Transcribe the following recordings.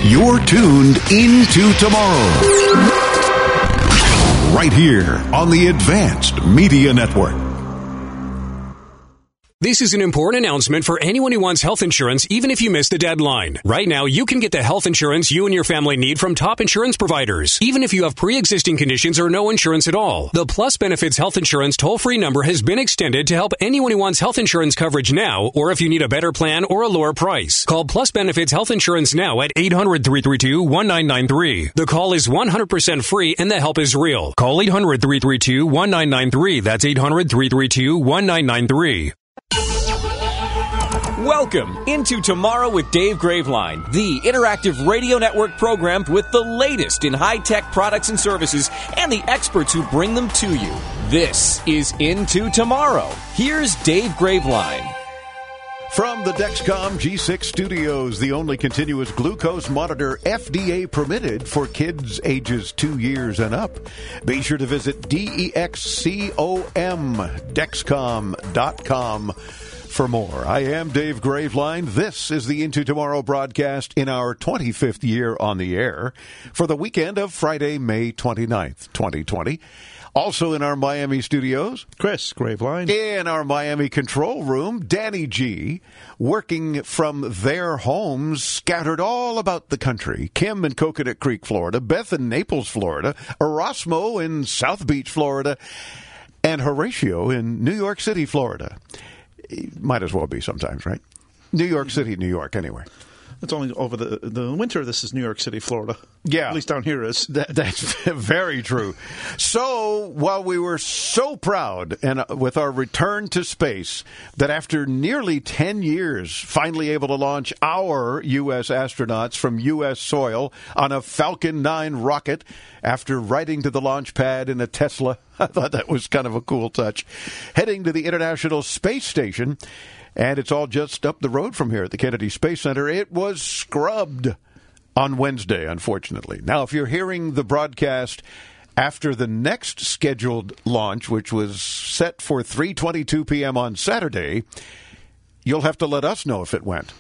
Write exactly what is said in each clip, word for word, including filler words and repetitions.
You're tuned into tomorrow. Right here on the Advanced Media Network. This is an important announcement for anyone who wants health insurance, even if you missed the deadline. Right now, you can get the health insurance you and your family need from top insurance providers, even if you have pre-existing conditions or no insurance at all. The Plus Benefits Health Insurance toll-free number has been extended to help anyone who wants health insurance coverage now, or if you need a better plan or a lower price. Call Plus Benefits Health Insurance now at eight hundred, three three two, one nine nine three. The call is one hundred percent free and the help is real. Call eight hundred, three three two, one nine nine three. That's eight hundred, three three two, one nine nine three. Welcome into Tomorrow with Dave Graveline, the interactive radio network program with the latest in high-tech products and services and the experts who bring them to you. This is Into Tomorrow. Here's Dave Graveline. From the Dexcom G six studios, the only continuous glucose monitor F D A permitted for kids ages two years and up. Be sure to visit D E X C O M, Dexcom dot com. For more. I am Dave Graveline. This is the Into Tomorrow broadcast in our twenty-fifth year on the air for the weekend of Friday, May twenty-ninth, twenty twenty. Also in our Miami studios, Chris Graveline. In our Miami control room, Danny G, working from their homes scattered all about the country. Kim in Coconut Creek, Florida, Beth in Naples, Florida, Erasmo in South Beach, Florida, and Horatio in New York City, Florida. Might as well be sometimes, right? New York City, New York, anyway. It's only over the the winter. This is New York City, Florida. Yeah. At least down here is. That, that's very true. So while we were so proud and uh, with our return to space that after nearly ten years, finally able to launch our U S astronauts from U S soil on a Falcon nine rocket after riding to the launch pad in a Tesla, I thought that was kind of a cool touch, heading to the International Space Station. And it's all just up the road from here at the Kennedy Space Center. It was scrubbed on Wednesday, unfortunately. Now, if you're hearing the broadcast after the next scheduled launch, which was set for three twenty-two p.m. on Saturday, you'll have to let us know if it went.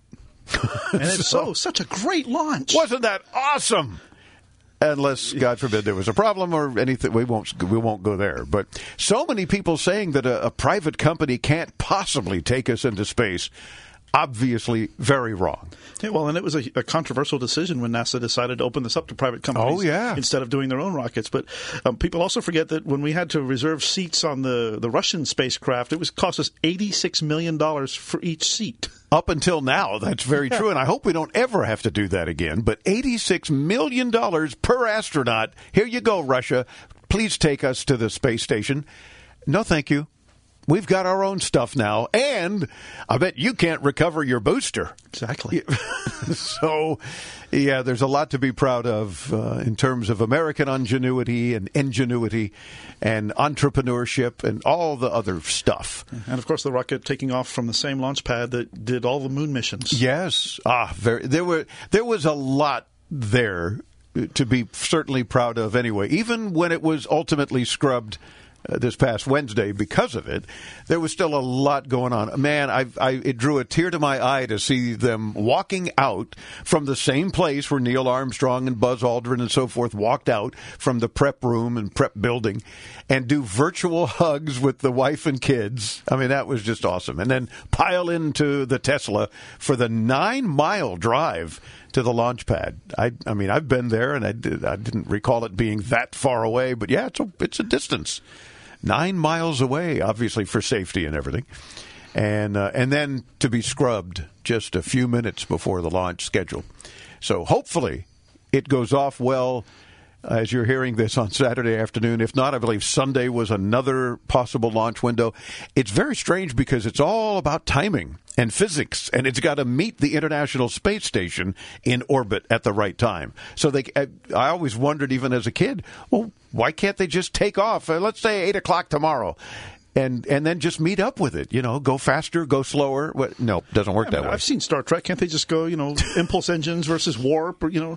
And it's so, so such a great launch. Wasn't that awesome? Unless, God forbid, there was a problem or anything, we won't we won't go there. But so many people saying that a, a private company can't possibly take us into space, obviously very wrong. Yeah, well, and it was a, a controversial decision when NASA decided to open this up to private companies oh, yeah. instead of doing their own rockets. But um, people also forget that when we had to reserve seats on the, the Russian spacecraft, it was cost us eighty-six million dollars for each seat. Up until now, that's very true, and I hope we don't ever have to do that again. But eighty-six million dollars per astronaut. Here you go, Russia. Please take us to the space station. No, thank you. We've got our own stuff now, and I bet you can't recover your booster. Exactly. So, yeah, there's a lot to be proud of uh, in terms of American ingenuity and ingenuity and entrepreneurship and all the other stuff. And, of course, the rocket taking off from the same launch pad that did all the moon missions. Yes. Ah, very, there were there was a lot there to be certainly proud of anyway, even when it was ultimately scrubbed Uh, this past Wednesday because of it. There was still a lot going on. Man, I, I, it drew a tear to my eye to see them walking out from the same place where Neil Armstrong and Buzz Aldrin and so forth walked out from the prep room and prep building and do virtual hugs with the wife and kids. I mean, that was just awesome. And then pile into the Tesla for the nine-mile drive to the launch pad. I, I mean, I've been there, and I, did, I didn't recall it being that far away, but yeah, it's a, it's a distance. Nine miles away, obviously for safety and everything. And uh, and then to be scrubbed just a few minutes before the launch schedule. So hopefully it goes off well as you're hearing this on Saturday afternoon. If not, I believe Sunday was another possible launch window. It's very strange because it's all about timing and physics, and it's got to meet the International Space Station in orbit at the right time. So they, I always wondered, even as a kid, well, why can't they just take off? Uh, let's say eight o'clock tomorrow. And and then just meet up with it, you know, go faster, go slower. What? No, it doesn't work I that mean, way. I've seen Star Trek. Can't they just go, you know, impulse engines versus warp, or, you know?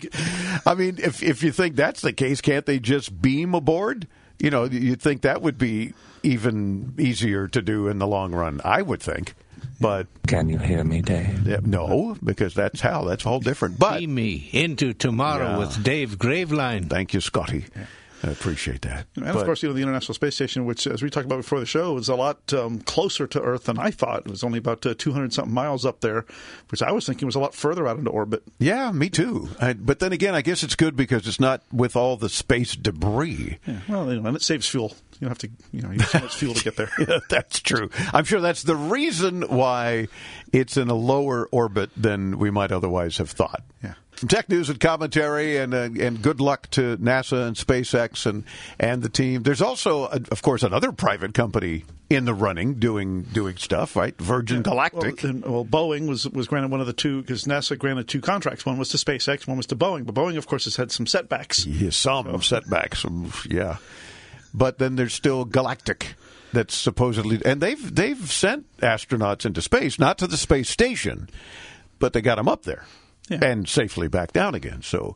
I mean, if if you think that's the case, can't they just beam aboard? You know, you'd think that would be even easier to do in the long run, I would think. But can you hear me, Dave? Yeah, no, because that's how. That's all different. But Be me into tomorrow yeah. with Dave Graveline. Thank you, Scotty. I appreciate that. And, but, of course, you know, the International Space Station, which, as we talked about before the show, is a lot um, closer to Earth than I thought. It was only about uh, two hundred something miles up there, which I was thinking was a lot further out into orbit. Yeah, me too. I, but then again, I guess it's good because it's not with all the space debris. Yeah, well, you know, and it saves fuel. You don't have to, you know, use so much fuel to get there. Yeah, that's true. I'm sure that's the reason why it's in a lower orbit than we might otherwise have thought. Yeah. Some tech news and commentary, and uh, and good luck to NASA and SpaceX and, and the team. There's also, uh, of course, another private company in the running doing doing stuff, right? Virgin yeah. Galactic. Well, and, well, Boeing was was granted one of the two, because NASA granted two contracts. One was to SpaceX, one was to Boeing. But Boeing, of course, has had some setbacks. Yeah, some so. setbacks. Some, yeah. But then there's still Galactic. That's supposedly, and they've they've sent astronauts into space, not to the space station, but they got them up there. Yeah. And safely back down again. So,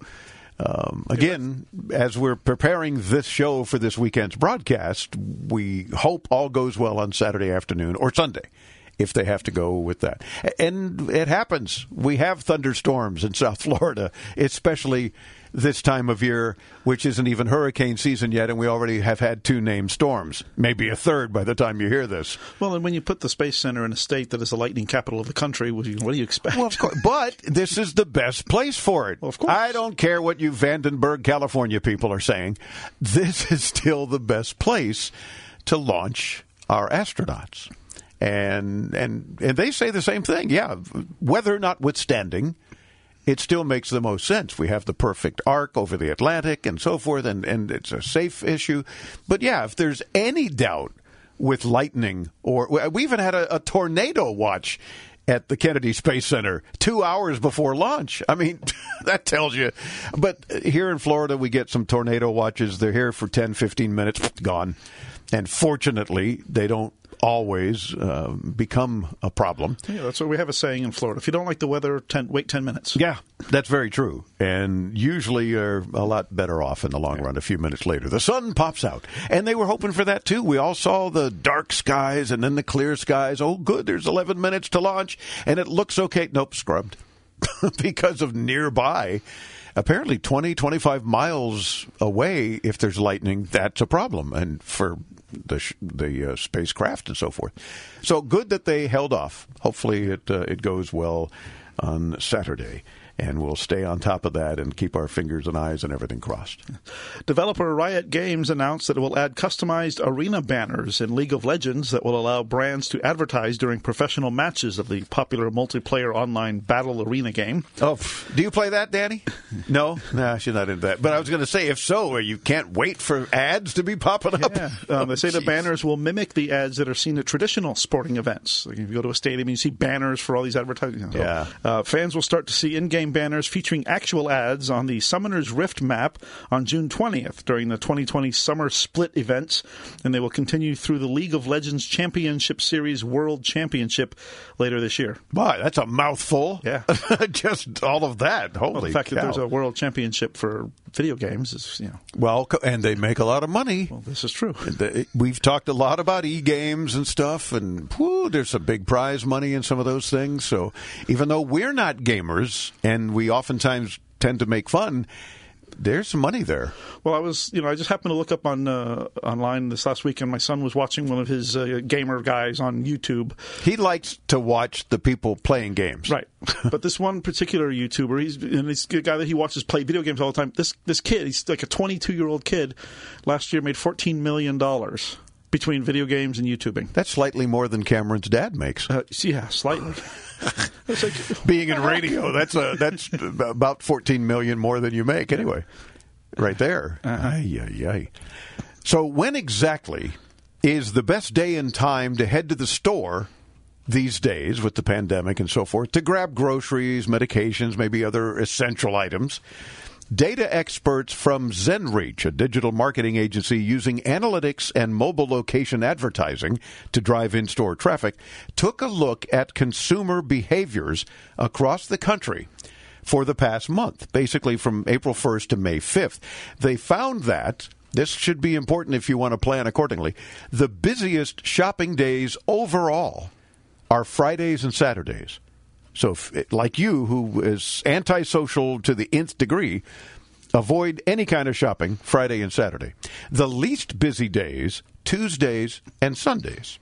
um, again, as we're preparing this show for this weekend's broadcast, we hope all goes well on Saturday afternoon or Sunday, if they have to go with that. And it happens. We have thunderstorms in South Florida, especially this time of year, which isn't even hurricane season yet, and we already have had two named storms, maybe a third by the time you hear this. Well, and when you put the Space Center in a state that is the lightning capital of the country, what do you, what do you expect? Well, of course, but this is the best place for it. Well, of course. I don't care what you Vandenberg, California people are saying. This is still the best place to launch our astronauts. And and and they say the same thing. Yeah, weather notwithstanding, it still makes the most sense. We have the perfect arc over the Atlantic and so forth, and, and it's a safe issue. But yeah, if there's any doubt with lightning, or we even had a, a tornado watch at the Kennedy Space Center two hours before launch. I mean, that tells you. But here in Florida, we get some tornado watches. They're here for ten, fifteen minutes, gone. And fortunately, they don't always uh, become a problem. Yeah, that's what we have a saying in Florida. If you don't like the weather, ten, wait ten minutes. Yeah, that's very true. And usually you're a lot better off in the long run a few minutes later. The sun pops out. And they were hoping for that, too. We all saw the dark skies and then the clear skies. Oh, good, there's eleven minutes to launch. And it looks okay. Nope, scrubbed. Because of nearby. Apparently twenty, twenty-five miles away, if there's lightning, that's a problem. And for the the uh, spacecraft and so forth. So good that they held off. Hopefully it uh, it goes well on Saturday. And we'll stay on top of that and keep our fingers and eyes and everything crossed. Developer Riot Games announced that it will add customized arena banners in League of Legends that will allow brands to advertise during professional matches of the popular multiplayer online battle arena game. Oh, do you play that, Danny? No? No, she's not into that. But I was going to say, if so, you can't wait for ads to be popping up. Yeah. Um, they say oh, the banners will mimic the ads that are seen at traditional sporting events. Like if you go to a stadium and you see banners for all these advertising. You know, yeah. Uh, fans will start to see in-game banners featuring actual ads on the Summoner's Rift map on June twentieth during the twenty twenty Summer Split events, and they will continue through the League of Legends Championship Series World Championship later this year. Boy, that's a mouthful. Yeah. Just all of that. Holy well, the fact cow. that there's a World Championship for video games is, you know. Well, and they make a lot of money. Well, this is true. We've talked a lot about e-games and stuff, and whew, there's some big prize money in some of those things. So even though we're not gamers, and we oftentimes tend to make fun, there's some money there. Well, I was, you know, I just happened to look up on uh, online this last weekend. My son was watching one of his uh, gamer guys on YouTube. He likes to watch the people playing games, right? But this one particular YouTuber, he's and he's a guy that he watches play video games all the time. This this kid, he's like a twenty-two year old kid. Last year, made fourteen million dollars between video games and YouTubing. That's slightly more than Cameron's dad makes. Uh, yeah, slightly. Like, being in radio, that's a, that's about fourteen million more than you make anyway. Right there. Uh-huh. Ay, ay, ay. So when exactly is the best day and time to head to the store these days with the pandemic and so forth to grab groceries, medications, maybe other essential items? Data experts from ZenReach, a digital marketing agency using analytics and mobile location advertising to drive in-store traffic, took a look at consumer behaviors across the country for the past month, basically from April first to May fifth. They found that, this should be important if you want to plan accordingly, the busiest shopping days overall are Fridays and Saturdays. So, if, like you, who is antisocial to the nth degree, avoid any kind of shopping Friday and Saturday. The least busy days, Tuesdays and Sundays.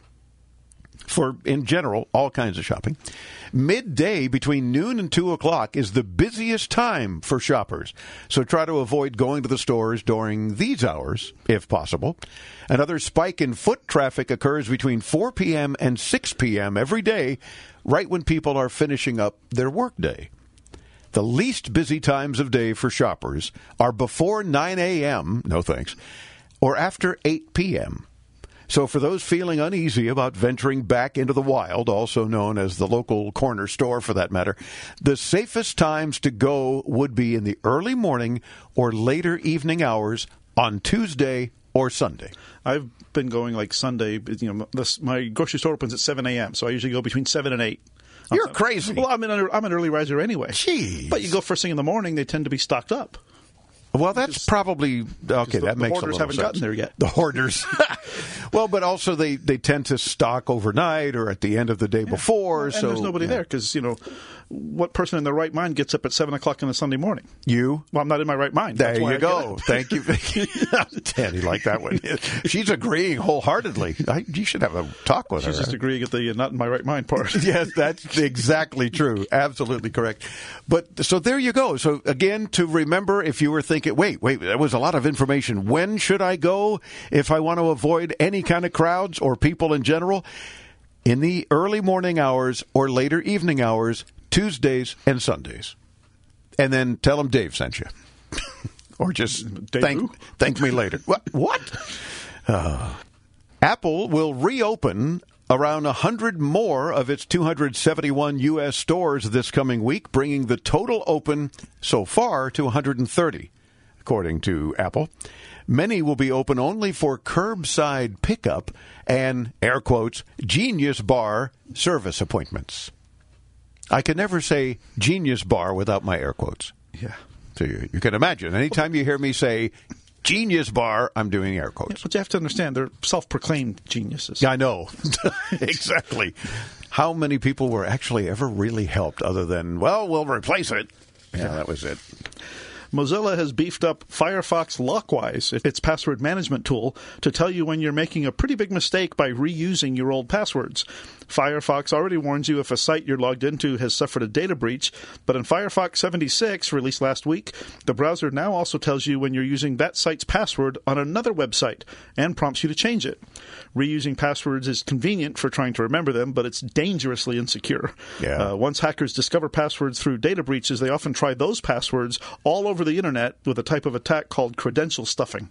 For, in general, all kinds of shopping. Midday between noon and two o'clock is the busiest time for shoppers. So try to avoid going to the stores during these hours, if possible. Another spike in foot traffic occurs between four p.m. and six p.m. every day, right when people are finishing up their workday. The least busy times of day for shoppers are before nine a.m., no thanks, or after eight p.m., So for those feeling uneasy about venturing back into the wild, also known as the local corner store for that matter, the safest times to go would be in the early morning or later evening hours on Tuesday or Sunday. I've been going like Sunday. You know, this, my grocery store opens at seven a.m., so I usually go between seven and eight. You're crazy. Well, I'm an, I'm an early riser anyway. Jeez. But you go first thing in the morning, they tend to be stocked up. Well, that's Just, probably okay. The, that the makes a hoarders little haven't sense. gotten there yet. The hoarders. Well, but also they, they tend to stock overnight or at the end of the day Yeah. before. And so there's nobody yeah. there because, you know, what person in their right mind gets up at seven o'clock on a Sunday morning? You? Well, I'm not in my right mind. There That's why you I go. Thank you. Danny liked that one. She's agreeing wholeheartedly. I, you should have a talk with She's her. just agreeing at the uh, not in my right mind part. Yes, that's exactly true. Absolutely correct. But so there you go. So again, to remember, if you were thinking, wait, wait, there was a lot of information. When should I go if I want to avoid any kind of crowds or people in general? In the early morning hours or later evening hours, Tuesdays and Sundays. And then tell them Dave sent you. Or just Dave thank, who? thank me later. What? What? Uh, Apple will reopen around one hundred more of its two hundred seventy-one U S stores this coming week, bringing the total open so far to one hundred thirty, according to Apple. Many will be open only for curbside pickup and, air quotes, Genius Bar service appointments. I can never say Genius Bar without my air quotes. Yeah. So you, you can imagine, anytime you hear me say Genius Bar, I'm doing air quotes. But you have to understand, they're self-proclaimed geniuses. Yeah, I know. Exactly. How many people were actually ever really helped other than, well, we'll replace it. Yeah, that was it. Mozilla has beefed up Firefox Lockwise, its password management tool, to tell you when you're making a pretty big mistake by reusing your old passwords. Firefox already warns you if a site you're logged into has suffered a data breach, but in Firefox seventy-six, released last week, the browser now also tells you when you're using that site's password on another website and prompts you to change it. Reusing passwords is convenient for trying to remember them, but it's dangerously insecure. Yeah. Uh, once hackers discover passwords through data breaches, they often try those passwords all over the internet with a type of attack called credential stuffing.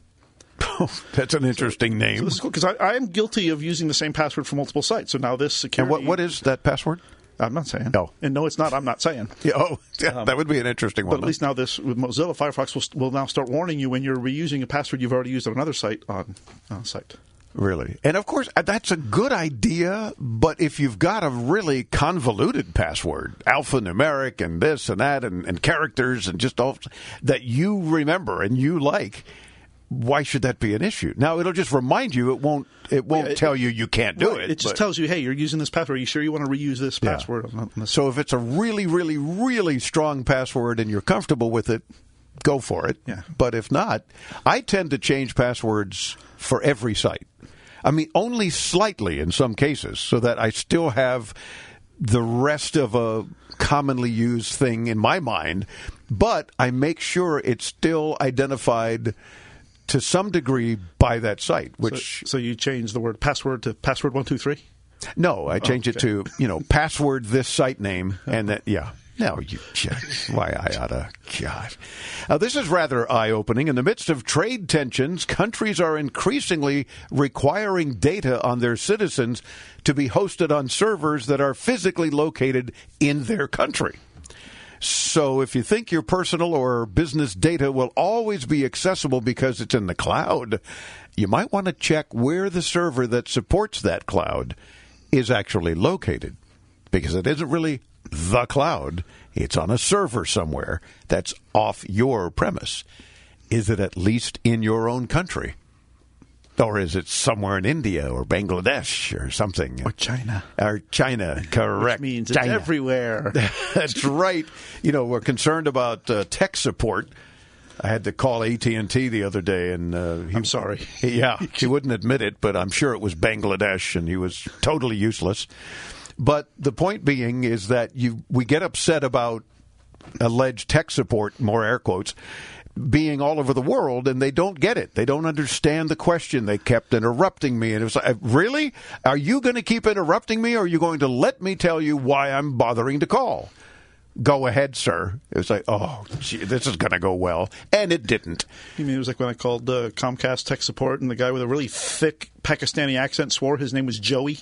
That's an interesting name. So this is cool because I, I am guilty of using the same password for multiple sites. So now this security. And what, what is that password? I'm not saying. No. And no, it's not. I'm not saying. Yeah, oh, yeah, that would be an interesting one. But at least now this with Mozilla Firefox will, will now start warning you when you're reusing a password you've already used on another site on on a site. Really? And of course, that's a good idea, but if you've got a really convoluted password, alphanumeric and this and that and, and characters and just all that you remember and you like, why should that be an issue? Now, it'll just remind you. It won't It won't Yeah, it- tell you you can't do Right. it. It just but- tells you, hey, you're using this password. Are you sure you want to reuse this Yeah. password on, on this? So if it's a really, really, really strong password and you're comfortable with it, go for it. Yeah. But if not, I tend to change passwords for every site. I mean, only slightly in some cases, so that I still have the rest of a commonly used thing in my mind, but I make sure it's still identified to some degree by that site, which... So, so you change the word password to password one two three. No, I change it okay. to, you know, password this site name, and that, yeah. No, you just, why I oughta, God. Now, this is rather eye-opening. In the midst of trade tensions, countries are increasingly requiring data on their citizens to be hosted on servers that are physically located in their country. So if you think your personal or business data will always be accessible because it's in the cloud, you might want to check where the server that supports that cloud is actually located, because it isn't really the cloud. It's on a server somewhere that's off your premise. Is it at least in your own country? Or is it somewhere in India or Bangladesh or something? Or China. Or China, correct. Which means China. It's everywhere. That's right. You know, we're concerned about uh, tech support. I had to call A T and T the other day, and uh, he, I'm sorry. Yeah, he wouldn't admit it, but I'm sure it was Bangladesh, and he was totally useless. But the point being is that you we get upset about alleged tech support, more air quotes, being all over the world, and they don't get it. They don't understand the question. They kept interrupting me, and it was like, really? Are you going to keep interrupting me, or are you going to let me tell you why I'm bothering to call? Go ahead, sir. It was like, oh, gee, this is going to go well. And it didn't. You mean it was like when I called uh, Comcast tech support and the guy with a really thick Pakistani accent swore his name was Joey?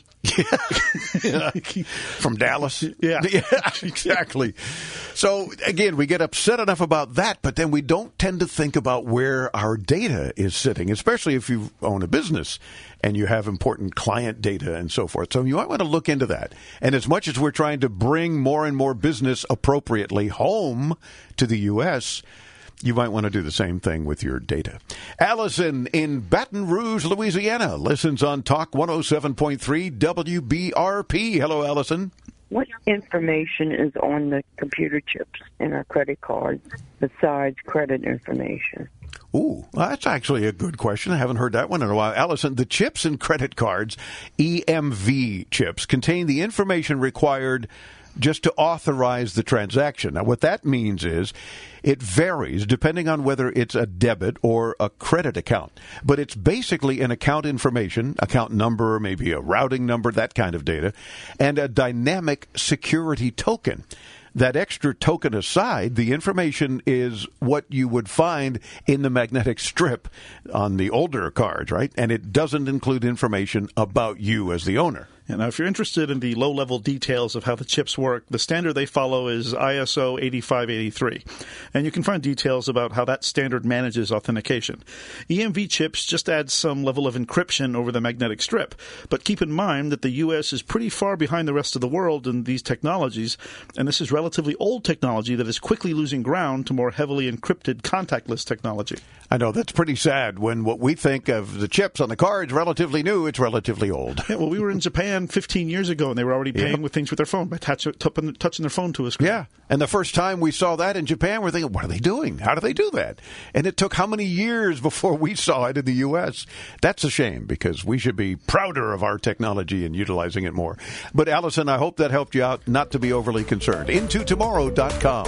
Yeah. From Dallas? Yeah. Yeah, exactly. So, again, we get upset enough about that, but then we don't tend to think about where our data is sitting, especially if you own a business and you have important client data and so forth. So you might want to look into that. And as much as we're trying to bring more and more business appropriately home to the U S, you might want to do the same thing with your data. Allison in Baton Rouge, Louisiana, listens on Talk one oh seven point three W B R P. Hello, Allison. What information is on the computer chips in our credit cards besides credit information? Ooh, well, that's actually a good question. I haven't heard that one in a while. Allison, the chips in credit cards, E M V chips, contain the information required just to authorize the transaction. Now, what that means is it varies depending on whether it's a debit or a credit account. But it's basically an account information, account number, maybe a routing number, that kind of data, and a dynamic security token. That extra token aside, the information is what you would find in the magnetic strip on the older cards, right? And it doesn't include information about you as the owner. Yeah, now, if you're interested in the low-level details of how the chips work, the standard they follow is I S O eighty-five eighty-three, and you can find details about how that standard manages authentication. E M V chips just add some level of encryption over the magnetic strip, but keep in mind that the U S is pretty far behind the rest of the world in these technologies, and this is relatively old technology that is quickly losing ground to more heavily encrypted contactless technology. I know, that's pretty sad when what we think of the chips on the cards relatively new, it's relatively old. Yeah, well, we were in Japan fifteen years ago, and they were already paying Yep. with things with their phone by touch, touching, touching their phone to a screen. Yeah, and the first time we saw that in Japan, we're thinking, what are they doing? How do they do that? And it took how many years before we saw it in the U S? That's a shame, because we should be prouder of our technology and utilizing it more. But, Allison, I hope that helped you out not to be overly concerned. into tomorrow dot com.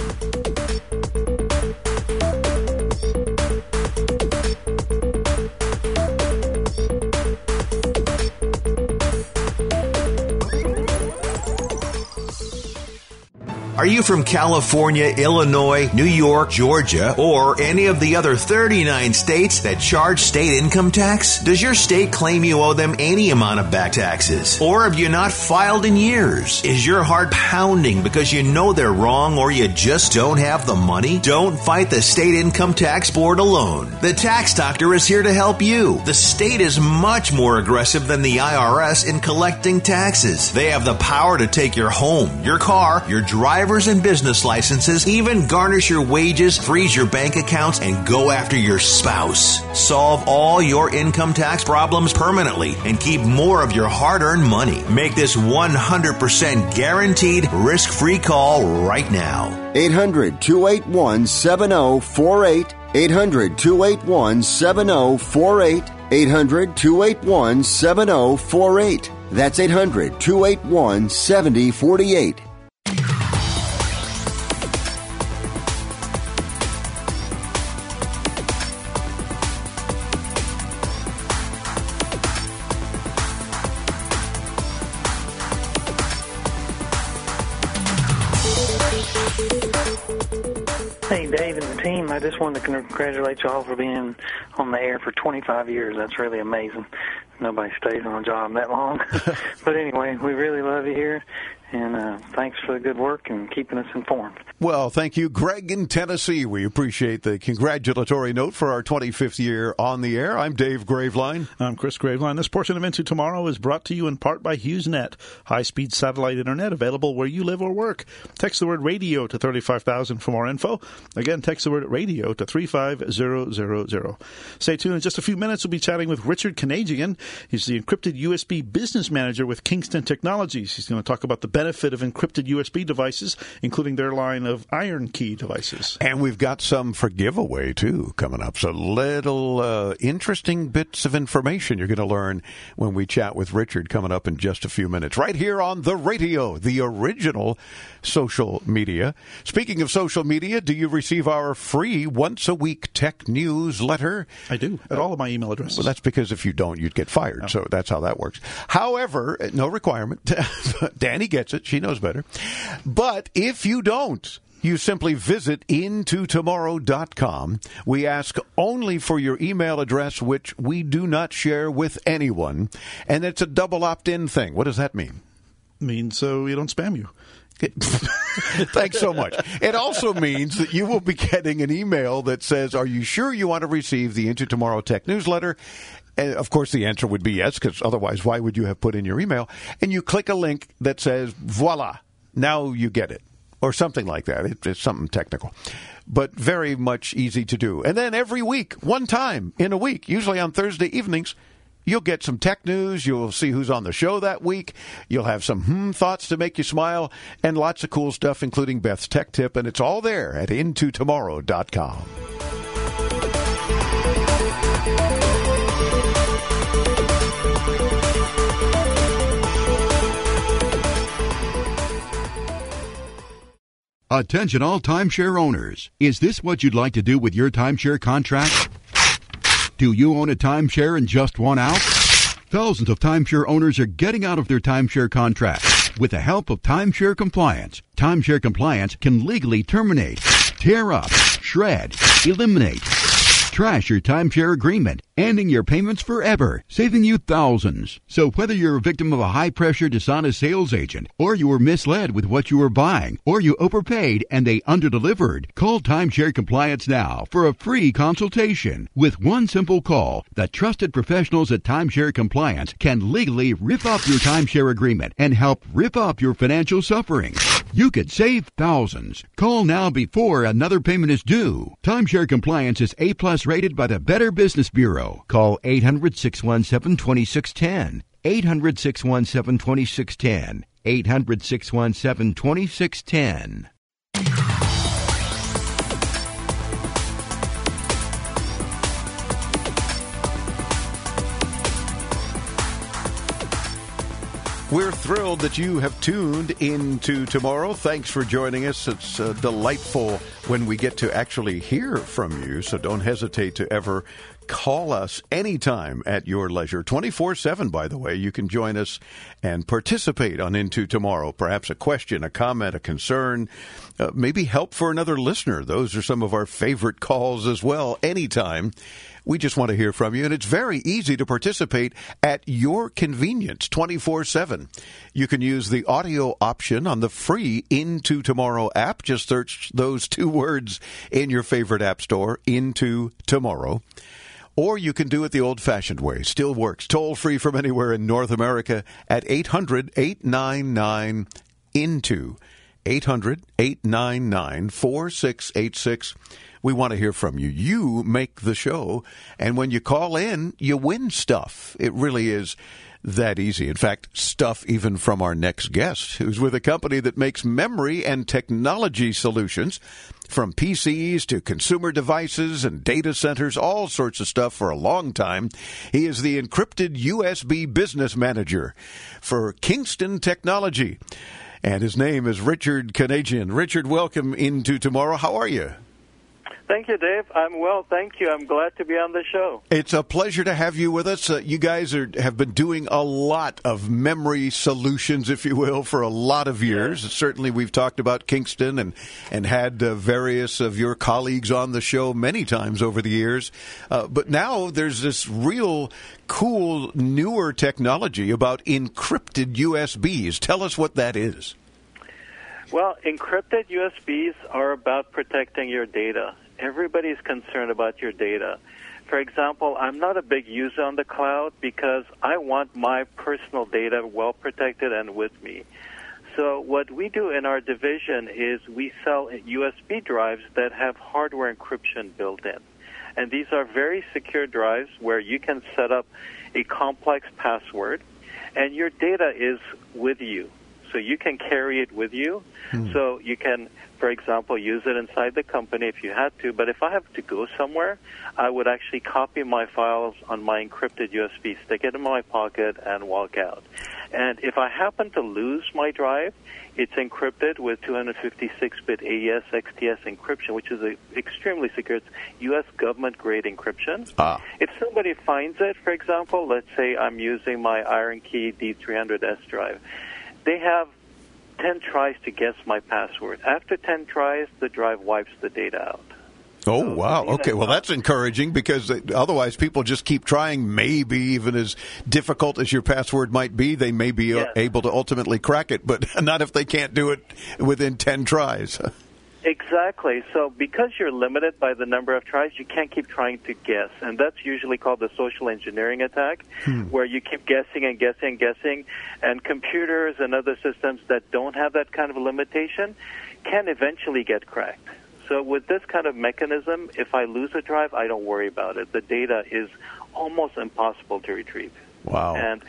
Are you from California, Illinois, New York, Georgia, or any of the other thirty-nine states that charge state income tax? Does your state claim you owe them any amount of back taxes? Or have you not filed in years? Is your heart pounding because you know they're wrong or you just don't have the money? Don't fight the state income tax board alone. The Tax Doctor is here to help you. The state is much more aggressive than the I R S in collecting taxes. They have the power to take your home, your car, your driver's and business licenses, even garnish your wages, freeze your bank accounts, and go after your spouse. Solve all your income tax problems permanently and keep more of your hard-earned money. Make this one hundred percent guaranteed risk-free call right now. eight hundred, two eight one, seven oh four eight. eight hundred, two eight one, seven oh four eight. eight hundred, two eight one, seven oh four eight. That's eight hundred, two eight one, seven oh four eight. Hey, Dave and the team, I just wanted to congratulate y'all for being on the air for twenty-five years. That's really amazing. Nobody stays on a job that long. But anyway, we really love you here, And uh, thanks for the good work and keeping us informed. Well, thank you, Greg in Tennessee. We appreciate the congratulatory note for our twenty-fifth year on the air. I'm Dave Graveline. I'm Chris Graveline. This portion of Into Tomorrow is brought to you in part by HughesNet, high-speed satellite internet available where you live or work. Text the word radio to thirty-five thousand for more info. Again, text the word radio to three five zero zero zero. Stay tuned. In just a few minutes, we'll be chatting with Richard Kanagian. He's the encrypted U S B business manager with Kingston Technologies. He's going to talk about the benefit of encrypted U S B devices, including their line of Iron Key devices. And we've got some for giveaway, too, coming up. So little uh, interesting bits of information you're going to learn when we chat with Richard coming up in just a few minutes. Right here on the radio, the original social media. Speaking of social media, do you receive our free once-a-week tech newsletter? I do, at all of my email addresses. Well, that's because if you don't, you'd get fired. Oh. So that's how that works. However, no requirement. Danny gets it. She knows better. But if you don't, you simply visit into tomorrow dot com. We ask only for your email address, which we do not share with anyone. And it's a double opt-in thing. What does that mean? It means so we don't spam you. Thanks so much. It also means that you will be getting an email that says, are you sure you want to receive the Into Tomorrow Tech newsletter? And of course, the answer would be yes, because otherwise, why would you have put in your email? And you click a link that says, voila, now you get it, or something like that. It, it's something technical, but very much easy to do. And then every week, one time in a week, usually on Thursday evenings, you'll get some tech news. You'll see who's on the show that week. You'll have some hmm thoughts to make you smile, and lots of cool stuff, including Beth's Tech Tip. And it's all there at into tomorrow dot com. Attention all timeshare owners. Is this what you'd like to do with your timeshare contract? Do you own a timeshare and just want out? Thousands of timeshare owners are getting out of their timeshare contracts. With the help of Timeshare Compliance, Timeshare Compliance can legally terminate, tear up, shred, eliminate, trash your timeshare agreement, ending your payments forever, saving you thousands. So whether you're a victim of a high-pressure, dishonest sales agent, or you were misled with what you were buying, or you overpaid and they underdelivered, call Timeshare Compliance now for a free consultation. With one simple call, the trusted professionals at Timeshare Compliance can legally rip up your timeshare agreement and help rip up your financial suffering. You could save thousands. Call now before another payment is due. Timeshare Compliance is A-plus rated by the Better Business Bureau. Call eight hundred, six one seven, two six one zero. eight hundred, six one seven, two six one zero. eight hundred, six one seven, two six one zero. We're thrilled that you have tuned into tomorrow. Thanks for joining us. It's uh, delightful when we get to actually hear from you, so don't hesitate to ever call us anytime at your leisure. twenty-four seven, by the way. You can join us and participate on Into Tomorrow. Perhaps a question, a comment, a concern, uh, maybe help for another listener. Those are some of our favorite calls as well, anytime. We just want to hear from you, and it's very easy to participate at your convenience, twenty-four seven. You can use the audio option on the free Into Tomorrow app. Just search those two words in your favorite app store, Into Tomorrow. Or you can do it the old-fashioned way. Still works. Toll-free from anywhere in North America at eight hundred, eight nine nine, I N T O. eight hundred, eight nine nine, four six eight six. We want to hear from you. You make the show, and when you call in, you win stuff. It really is that easy. In fact, stuff even from our next guest, who's with a company that makes memory and technology solutions, from P Cs to consumer devices and data centers, all sorts of stuff for a long time. He is the encrypted U S B business manager for Kingston Technology, and his name is Richard Kanagian. Richard, welcome into Tomorrow. How are you? Thank you, Dave. I'm well, thank you. I'm glad to be on the show. It's a pleasure to have you with us. Uh, you guys are, have been doing a lot of memory solutions, if you will, for a lot of years. Yeah. Certainly we've talked about Kingston and, and had uh, various of your colleagues on the show many times over the years. Uh, but now there's this real cool, newer technology about encrypted U S Bs. Tell us what that is. Well, encrypted U S Bs are about protecting your data. Everybody's concerned about your data. For example, I'm not a big user on the cloud because I want my personal data well protected and with me. So what we do in our division is we sell U S B drives that have hardware encryption built in. And these are very secure drives where you can set up a complex password, and your data is with you. So you can carry it with you. Hmm. So you can, for example, use it inside the company if you had to. But if I have to go somewhere, I would actually copy my files on my encrypted U S B, stick it in my pocket, and walk out. And if I happen to lose my drive, it's encrypted with two fifty-six bit A E S X T S encryption, which is a, extremely secure. It's U S government-grade encryption. Ah. If somebody finds it, for example, let's say I'm using my IronKey D three hundred S drive, they have ten tries to guess my password. After ten tries, the drive wipes the data out. Oh, so wow. Okay, well, that's encouraging because otherwise people just keep trying. Maybe even as difficult as your password might be, they may be yes. able to ultimately crack it, but not if they can't do it within ten tries. Exactly. So because you're limited by the number of tries, you can't keep trying to guess. And that's usually called the social engineering attack, hmm. where you keep guessing and guessing and guessing. And computers and other systems that don't have that kind of limitation can eventually get cracked. So with this kind of mechanism, if I lose a drive, I don't worry about it. The data is almost impossible to retrieve. Wow. And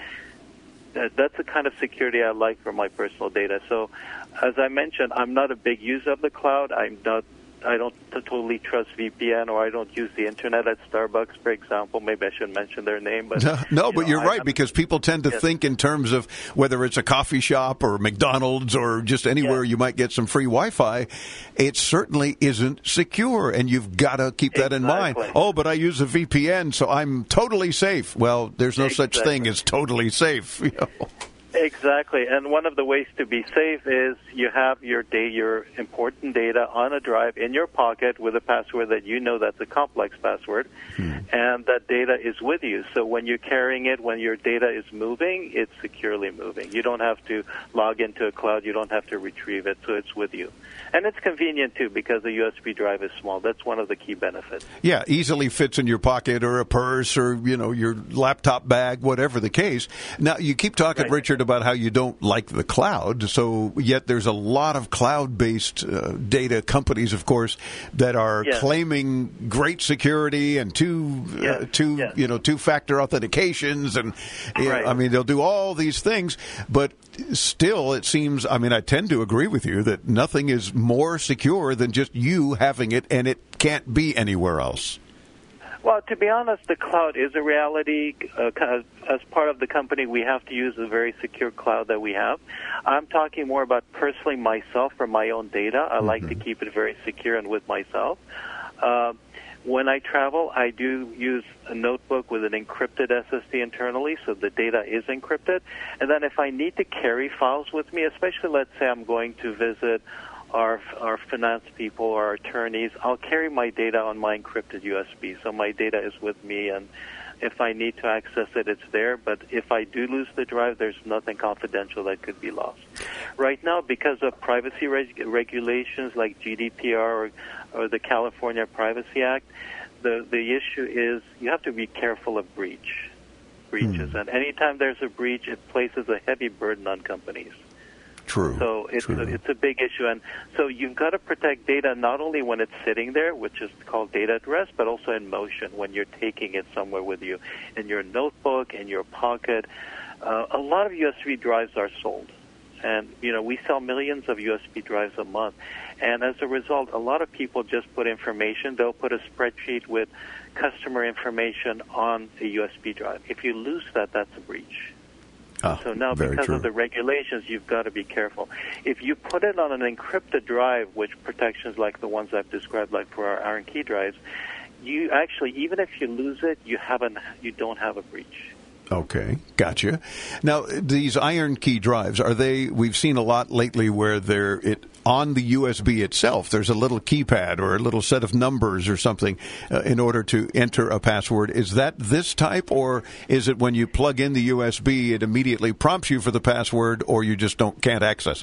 that's the kind of security I like for my personal data. So, as I mentioned, I'm not a big user of the cloud. I'm not. I don't totally trust V P N, or I don't use the internet at Starbucks, for example. Maybe I shouldn't mention their name, but no, no you but know, you're I, right I'm, because people tend to yes. think in terms of whether it's a coffee shop or McDonald's or just anywhere yes. you might get some free Wi-Fi. It certainly isn't secure, and you've got to keep that exactly. in mind. Oh, but I use a V P N, so I'm totally safe. Well, there's no exactly. such thing as totally safe. You know? Exactly, and one of the ways to be safe is you have your da- your important data on a drive in your pocket with a password that you know that's a complex password, hmm. and that data is with you. So when you're carrying it, when your data is moving, it's securely moving. You don't have to log into a cloud. You don't have to retrieve it, so it's with you. And it's convenient, too, because the U S B drive is small. That's one of the key benefits. Yeah, easily fits in your pocket or a purse or, you know, your laptop bag, whatever the case. Now, you keep talking, right. Richard, about how you don't like the cloud, so yet there's a lot of cloud-based uh, data companies, of course, that are yes. claiming great security and two, yes. uh, two, yes. you know, two-factor authentications, and right. I mean, they'll do all these things, but still, it seems, I mean, I tend to agree with you that nothing is more secure than just you having it, and it can't be anywhere else. Well, to be honest, the cloud is a reality. Uh, as part of the company, we have to use a very secure cloud that we have. I'm talking more about personally myself for my own data. I mm-hmm. like to keep it very secure and with myself. Uh, when I travel, I do use a notebook with an encrypted S S D internally, so the data is encrypted. And then if I need to carry files with me, especially let's say I'm going to visit our our finance people or our attorneys, I'll carry my data on my encrypted U S B. So my data is with me, and if I need to access it, it's there. But if I do lose the drive, there's nothing confidential that could be lost. Right now, because of privacy reg- regulations like G D P R or, or the California Privacy Act, the, the issue is you have to be careful of breach, breaches. Hmm. And anytime there's a breach, it places a heavy burden on companies. True. So it's True. A, it's a big issue, and so you've got to protect data not only when it's sitting there, which is called data at rest, but also in motion when you're taking it somewhere with you, in your notebook, in your pocket. Uh, a lot of U S B drives are sold, and you know we sell millions of U S B drives a month, and as a result, a lot of people just put information. They'll put a spreadsheet with customer information on a U S B drive. If you lose that, that's a breach. Ah, so now, because true. of the regulations, you've got to be careful. If you put it on an encrypted drive, which protections like the ones I've described, like for our IronKey drives, you actually, even if you lose it, you haven't, you don't have a breach. Okay, gotcha. Now, these IronKey drives, are they, we've seen a lot lately where they're, it, on the U S B itself, there's a little keypad or a little set of numbers or something uh, in order to enter a password. Is that this type, or is it when you plug in the U S B, it immediately prompts you for the password, or you just don't can't access it?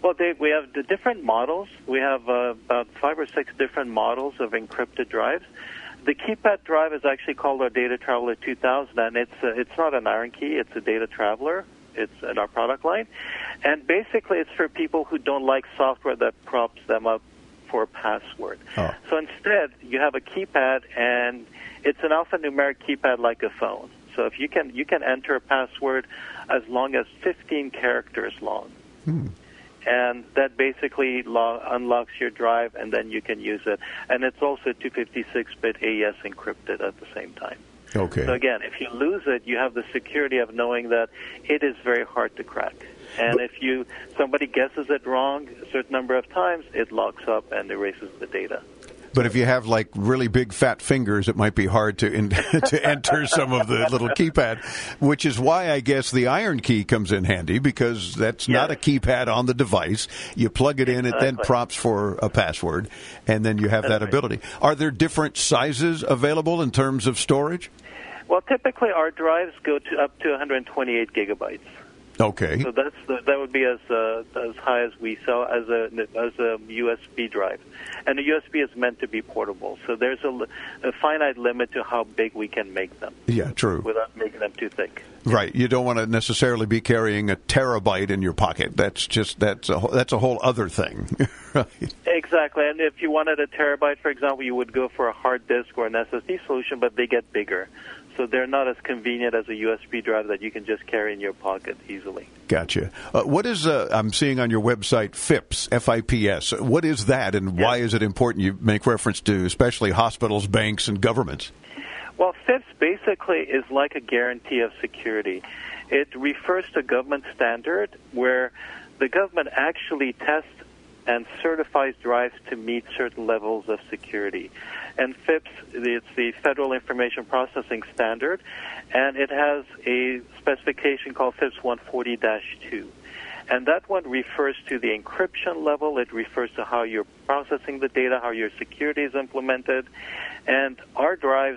Well, Dave, we have the different models. We have uh, about five or six different models of encrypted drives. The keypad drive is actually called our Data Traveler two thousand, and it's uh, it's not an Iron Key. It's a Data Traveler. It's in our product line. And basically, it's for people who don't like software that props them up for a password. Oh. So instead, you have a keypad, and it's an alphanumeric keypad like a phone. So if you can you can enter a password as long as fifteen characters long. Hmm. And that basically lo- unlocks your drive, and then you can use it. And it's also two fifty-six bit A E S encrypted at the same time. Okay. So again, if you lose it, you have the security of knowing that it is very hard to crack. And if you somebody guesses it wrong a certain number of times, it locks up and erases the data. But if you have like really big fat fingers, it might be hard to in, to enter some of the little keypad, which is why I guess the Iron Key comes in handy, because that's Yes. not a keypad on the device. You plug it in, it then Exactly. prompts for a password, and then you have that right. ability. Are there different sizes available in terms of storage? Well, typically our drives go to up to one hundred twenty-eight gigabytes. Okay. So that's the, that would be as uh, as high as we sell as a as a U S B drive, and the U S B is meant to be portable. So there's a, li- a finite limit to how big we can make them. Yeah, true. Without making them too thick. Right. You don't want to necessarily be carrying a terabyte in your pocket. That's just that's a whole- that's a whole other thing. Right. Exactly, and if you wanted a terabyte, for example, you would go for a hard disk or an S S D solution, but they get bigger. So they're not as convenient as a U S B drive that you can just carry in your pocket easily. Gotcha. Uh, what is, uh, I'm seeing on your website, FIPS, F I P S. What is that, and why is it important? You make reference to especially hospitals, banks, and governments. Well, FIPS basically is like a guarantee of security. It refers to government standard where the government actually tests and certifies drives to meet certain levels of security. And FIPS, it's the Federal Information Processing Standard, and it has a specification called FIPS one forty dash two. And that one refers to the encryption level. It refers to how you're processing the data, how your security is implemented. And our drives,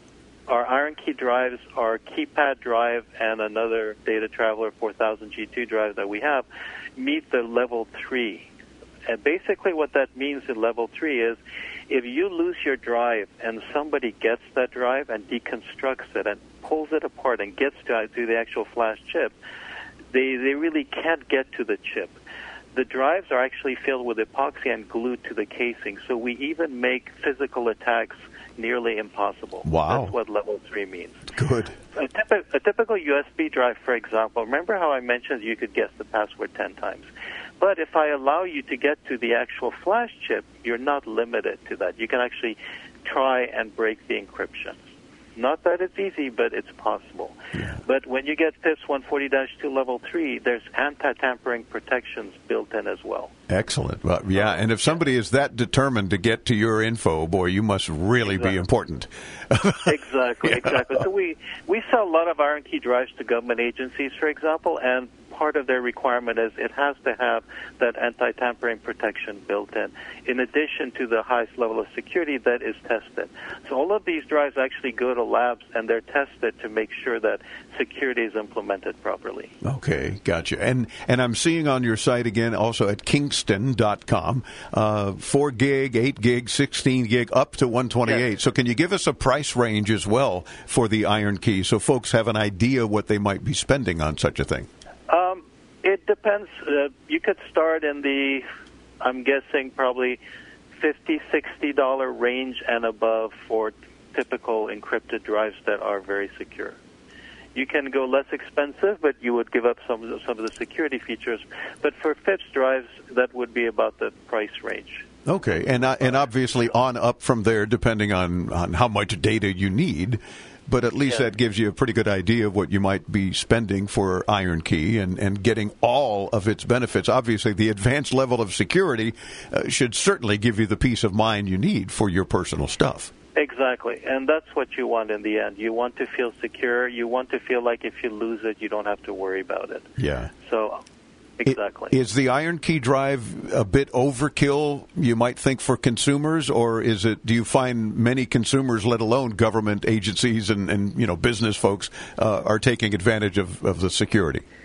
our Iron Key drives, our keypad drive, and another Data Traveler four thousand G two drive that we have meet the level three. And basically what that means in level three is if you lose your drive and somebody gets that drive and deconstructs it and pulls it apart and gets to, to the actual flash chip, they, they really can't get to the chip. The drives are actually filled with epoxy and glued to the casing, so we even make physical attacks nearly impossible. Wow. That's what level three means. Good. A, typi- a typical U S B drive, for example, remember how I mentioned you could guess the password ten times? But if I allow you to get to the actual flash chip, you're not limited to that. You can actually try and break the encryption. Not that it's easy, but it's possible. Yeah. But when you get FIPS one forty dash two level three, there's anti-tampering protections built in as well. Excellent. Well, yeah, and if somebody is that determined to get to your info, boy, you must really Exactly. be important. Exactly, Yeah. exactly. So we, we sell a lot of Iron Key drives to government agencies, for example, and part of their requirement is it has to have that anti-tampering protection built in, in addition to the highest level of security that is tested. So all of these drives actually go to labs, and they're tested to make sure that security is implemented properly. Okay, gotcha. And and I'm seeing on your site again also at kingston dot com, uh, four gig, eight gig, sixteen gig, up to one twenty-eight. Yes. So can you give us a price range as well for the Iron Key so folks have an idea what they might be spending on such a thing? Um, it depends. Uh, you could start in the, I'm guessing, probably fifty dollars, sixty dollars range and above for typical encrypted drives that are very secure. You can go less expensive, but you would give up some of the, some of the security features. But for FIPS drives, that would be about the price range. Okay, and uh, and obviously on up from there, depending on, on how much data you need. But at least Yeah. that gives you a pretty good idea of what you might be spending for Iron Key and, and getting all of its benefits. Obviously, the advanced level of security uh, should certainly give you the peace of mind you need for your personal stuff. Exactly, and that's what you want in the end. You want to feel secure. You want to feel like if you lose it, you don't have to worry about it. Yeah. So, exactly. I- Is the Iron Key drive a bit overkill, you might think, for consumers, or is it? Do you find many consumers, let alone government agencies and, and you know business folks, uh, are taking advantage of, of the security?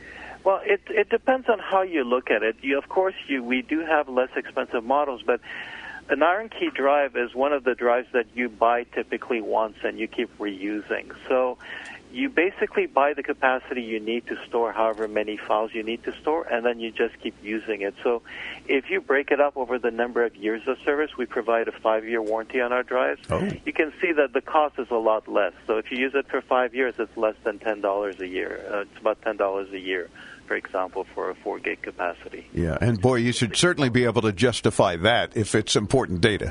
Well, it it depends on how you look at it. You, of course, you we do have less expensive models, but an iron key drive is one of the drives that you buy typically once and you keep reusing. So you basically buy the capacity you need to store however many files you need to store, and then you just keep using it. So if you break it up over the number of years of service, we provide a five-year warranty on our drives. Oh. You can see that the cost is a lot less. So if you use it for five years, it's less than ten dollars a year. Uh, it's about ten dollars a year, for example, for a four gig capacity. Yeah, and boy, you should certainly be able to justify that if it's important data.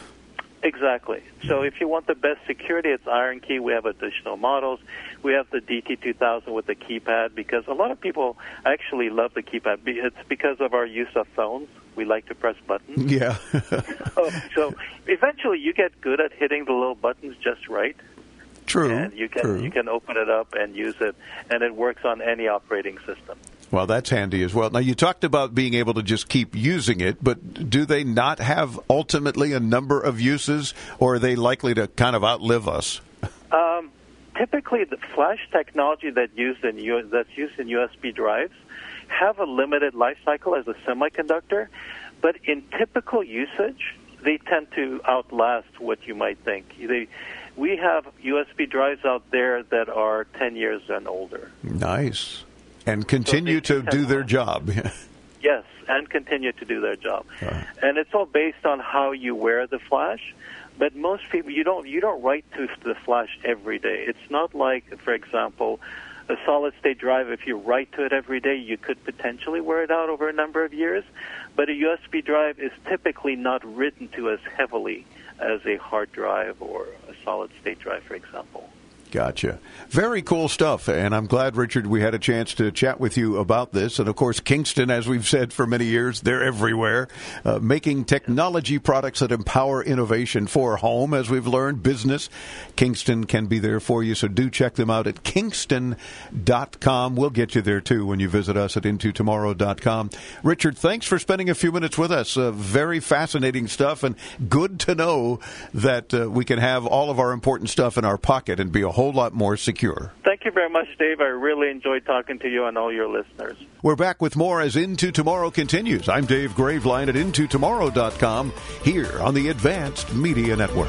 Exactly. So if you want the best security, it's Iron Key. We have additional models. We have the D T two thousand with the keypad, because a lot of people actually love the keypad. It's because of our use of phones. We like to press buttons. Yeah. so, so eventually you get good at hitting the little buttons just right. True. And you can true. you can open it up and use it, and it works on any operating system. Well, that's handy as well. Now, you talked about being able to just keep using it, but do they not have ultimately a number of uses, or are they likely to kind of outlive us? Um, typically, the flash technology that used in U- that's used in U S B drives have a limited life cycle as a semiconductor, but in typical usage, they tend to outlast what you might think. They, we have U S B drives out there that are ten years and older. Nice. And continue so to do their job. Yes, and continue to do their job. Uh, and it's all based on how you wear the flash. But most people, you don't you don't write to the flash every day. It's not like, for example, a solid-state drive. If you write to it every day, you could potentially wear it out over a number of years. But a U S B drive is typically not written to as heavily as a hard drive or a solid-state drive, for example. Gotcha. Very cool stuff. And I'm glad, Richard, we had a chance to chat with you about this. And, of course, Kingston, as we've said for many years, they're everywhere, uh, making technology products that empower innovation for home, as we've learned, business. Kingston can be there for you. So do check them out at kingston dot com. We'll get you there, too, when you visit us at into tomorrow dot com. Richard, thanks for spending a few minutes with us. Uh, very fascinating stuff, and good to know that uh, we can have all of our important stuff in our pocket and be a whole lot more secure. Thank you very much, Dave. I really enjoyed talking to you and all your listeners. We're back with more as Into Tomorrow continues. I'm Dave Graveline at into tomorrow dot com here on the Advanced Media Network.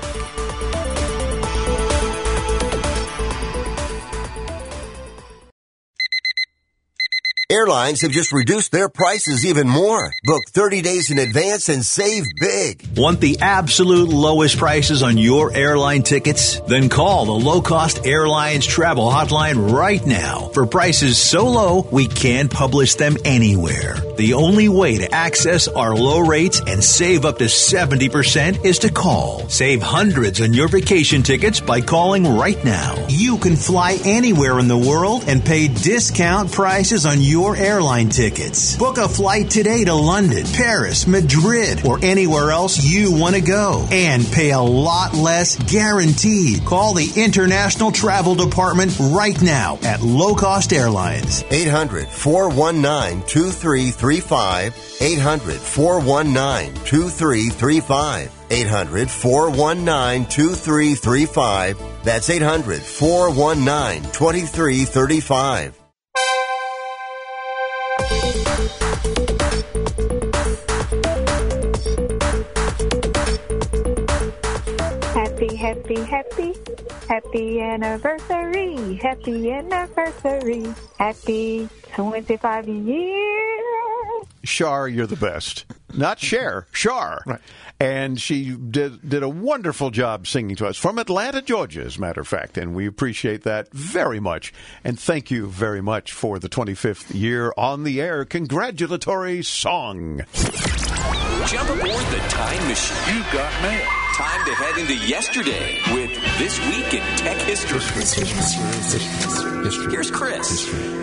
Airlines have just reduced their prices even more. Book thirty days in advance and save big. Want the absolute lowest prices on your airline tickets? Then call the Low Cost Airlines Travel Hotline right now. For prices so low, we can't publish them anywhere. The only way to access our low rates and save up to seventy percent is to call. Save hundreds on your vacation tickets by calling right now. You can fly anywhere in the world and pay discount prices on your Your airline tickets. Book a flight today to London, Paris, Madrid, or anywhere else you want to go, and pay a lot less guaranteed. Call the International Travel Department right now at Low Cost Airlines. eight hundred, four one nine, two three three five. eight hundred, four one nine, two three three five. eight hundred, four one nine, two three three five. That's eight hundred, four one nine, two three three five. Happy, happy, happy, happy anniversary, happy anniversary, happy twenty-five years. Shar, you're the best. Not Cher, Shar. Right. And she did did a wonderful job singing to us from Atlanta, Georgia, as a matter of fact. And we appreciate that very much. And thank you very much for the twenty-fifth year on the air congratulatory song. Jump aboard the time machine. You got mail. Time to head into yesterday with This Week in Tech History. Here's Chris.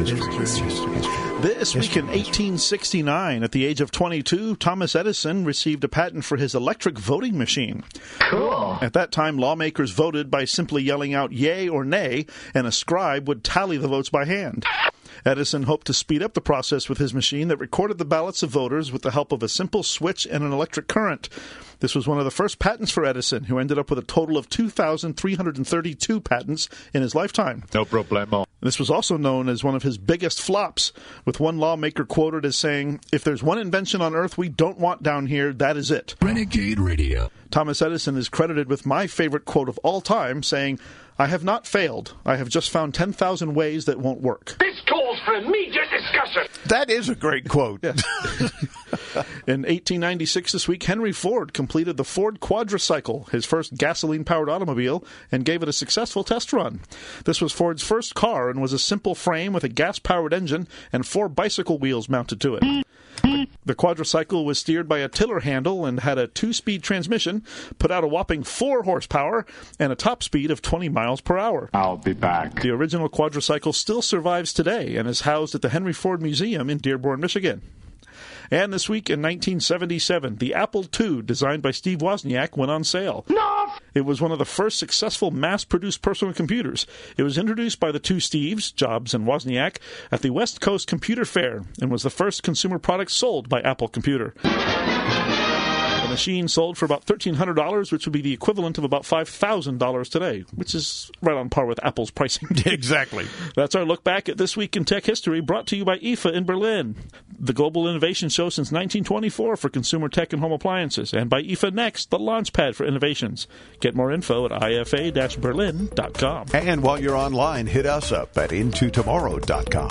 This week in eighteen sixty-nine, at the age of twenty-two, Thomas Edison received a patent for his electric voting machine. Cool. At that time, lawmakers voted by simply yelling out yay or nay, and a scribe would tally the votes by hand. Edison hoped to speed up the process with his machine that recorded the ballots of voters with the help of a simple switch and an electric current. This was one of the first patents for Edison, who ended up with a total of two thousand three hundred thirty-two patents in his lifetime. No problemo. This was also known as one of his biggest flops, with one lawmaker quoted as saying, "If there's one invention on Earth we don't want down here, that is it." Renegade Radio. Thomas Edison is credited with my favorite quote of all time, saying, "I have not failed. I have just found ten thousand ways that won't work." This calls for immediate discussion. That is a great quote. In eighteen ninety-six this week, Henry Ford completed the Ford Quadricycle, his first gasoline-powered automobile, and gave it a successful test run. This was Ford's first car and was a simple frame with a gas-powered engine and four bicycle wheels mounted to it. The quadricycle was steered by a tiller handle and had a two-speed transmission, put out a whopping four horsepower, and a top speed of twenty miles per hour. I'll be back. The original quadricycle still survives today and is housed at the Henry Ford Museum in Dearborn, Michigan. And this week in nineteen seventy-seven, the Apple two, designed by Steve Wozniak, went on sale. No! It was one of the first successful mass-produced personal computers. It was introduced by the two Steves, Jobs and Wozniak, at the West Coast Computer Fair and was the first consumer product sold by Apple Computer. The machine sold for about thirteen hundred dollars, which would be the equivalent of about five thousand dollars today, which is right on par with Apple's pricing. Exactly. That's our look back at This Week in Tech History, brought to you by I F A in Berlin, the global innovation show since nineteen twenty-four for consumer tech and home appliances, and by I F A Next, the launchpad for innovations. Get more info at I F A Berlin dot com. And while you're online, hit us up at into tomorrow dot com.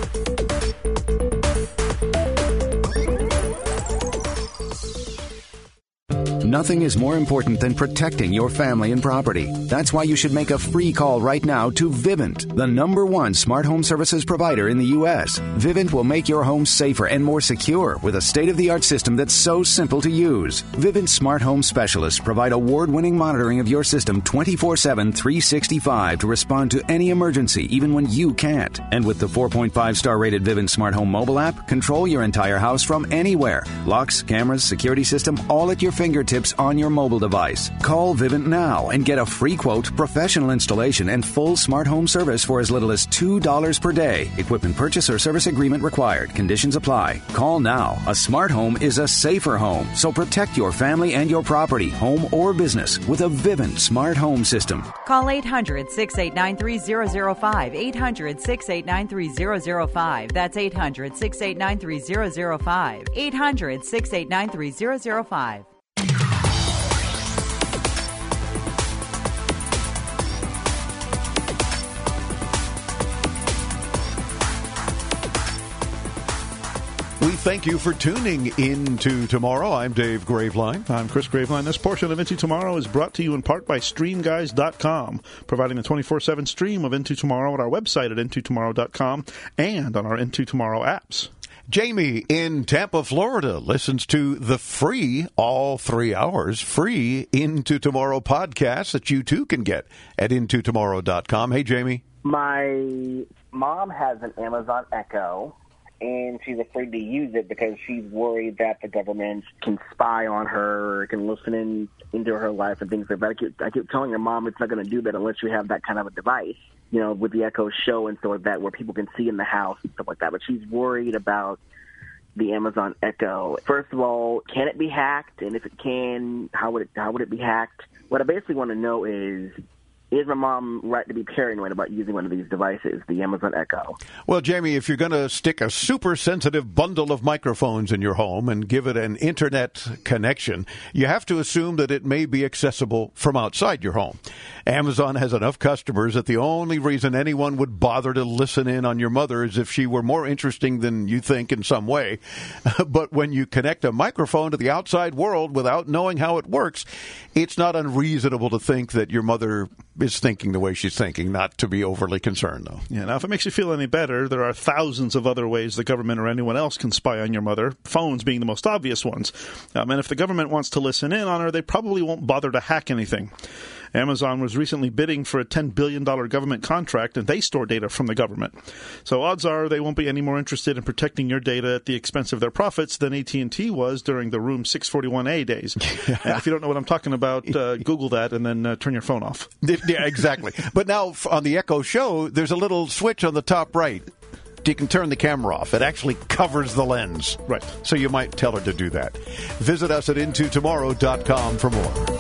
Nothing is more important than protecting your family and property. That's why you should make a free call right now to Vivint, the number one smart home services provider in the U S. Vivint will make your home safer and more secure with a state-of-the-art system that's so simple to use. Vivint smart home specialists provide award-winning monitoring of your system twenty-four seven, three sixty-five to respond to any emergency, even when you can't. And with the four point five star rated Vivint smart home mobile app, control your entire house from anywhere. Locks, cameras, security system, all at your fingertips on your mobile device. Call Vivint now and get a free quote, professional installation, and full smart home service for as little as two dollars per day. Equipment purchase or service agreement required. Conditions apply. Call now. A smart home is a safer home, so protect your family and your property, home or business, with a Vivint smart home system. Call eight hundred, six eight nine, three zero zero five. eight hundred, six eight nine, three zero zero five. That's eight hundred, six eight nine, three zero zero five. eight hundred, six eight nine, three zero zero five. We thank you for tuning in to Tomorrow. I'm Dave Graveline. I'm Chris Graveline. This portion of Into Tomorrow is brought to you in part by stream guys dot com, providing a twenty-four seven stream of Into Tomorrow at our website at into tomorrow dot com and on our Into Tomorrow apps. Jamie in Tampa, Florida, listens to the free, all three hours, free Into Tomorrow podcast that you too can get at into tomorrow dot com. Hey, Jamie. My mom has an Amazon Echo, and she's afraid to use it because she's worried that the government can spy on her or can listen in into her life and things like that. I keep, I keep telling her, Mom, it's not going to do that unless you have that kind of a device, you know, with the Echo Show and stuff like that, where people can see in the house and stuff like that. But she's worried about the Amazon Echo. First of all, can it be hacked? And if it can, how would it, how would it be hacked? What I basically want to know is, is my mom right to be paranoid about using one of these devices, the Amazon Echo? Well, Jamie, if you're going to stick a super sensitive bundle of microphones in your home and give it an internet connection, you have to assume that it may be accessible from outside your home. Amazon has enough customers that the only reason anyone would bother to listen in on your mother is if she were more interesting than you think in some way. But when you connect a microphone to the outside world without knowing how it works, it's not unreasonable to think that your mother is thinking the way she's thinking, not to be overly concerned, though. Yeah, now, if it makes you feel any better, there are thousands of other ways the government or anyone else can spy on your mother, phones being the most obvious ones. Um, and if the government wants to listen in on her, they probably won't bother to hack anything. Amazon was recently bidding for a ten billion dollars government contract, and they store data from the government. So odds are they won't be any more interested in protecting your data at the expense of their profits than A T and T was during the Room six forty-one A days. And if you don't know what I'm talking about, uh, Google that and then uh, turn your phone off. Yeah, exactly. But now on the Echo Show, there's a little switch on the top right. you can turn the camera off. It actually covers the lens. Right. So you might tell her to do that. Visit us at into tomorrow dot com for more.